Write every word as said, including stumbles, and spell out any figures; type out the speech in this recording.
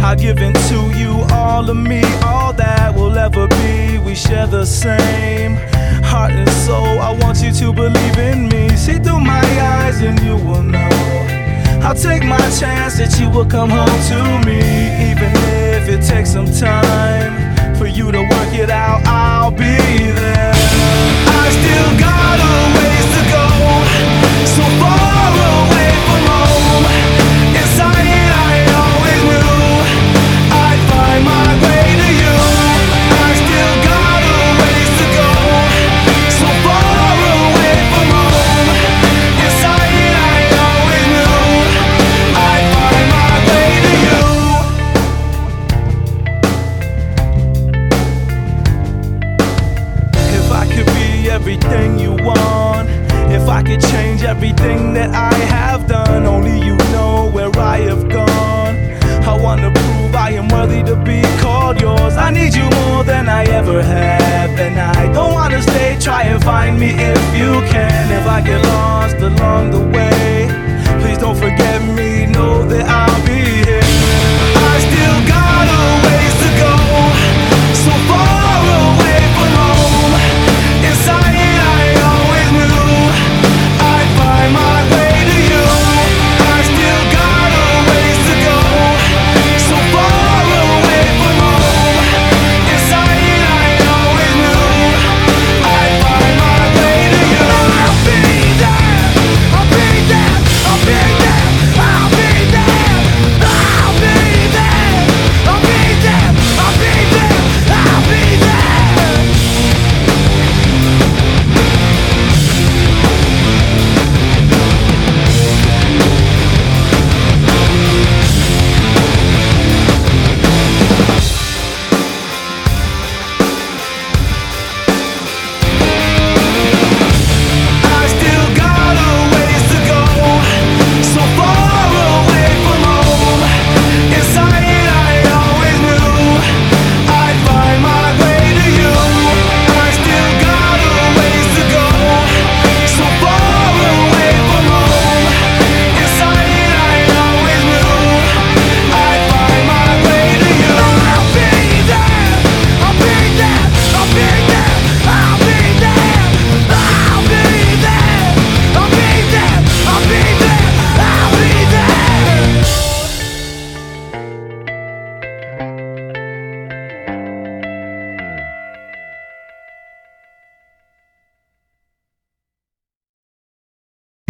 I've given to you all of me, all that will ever be. We share the same heart and soul. I want you to believe in me. See through my eyes and you will know. I'll take my chance that you will come home to me. Even if it takes some time for you to work it out, I'll be there. I still got a ways to go, so far away from home. Inside I always knew I'd find my way to you. I still got a ways to go, so far away from home. Inside I always knew I'd find my way to you. If I could be everything you want, if I could change everything that I have done, only you know where I have gone. I wanna prove I am worthy to be called yours. I need you more than I ever have, and I don't wanna stay. Try and find me if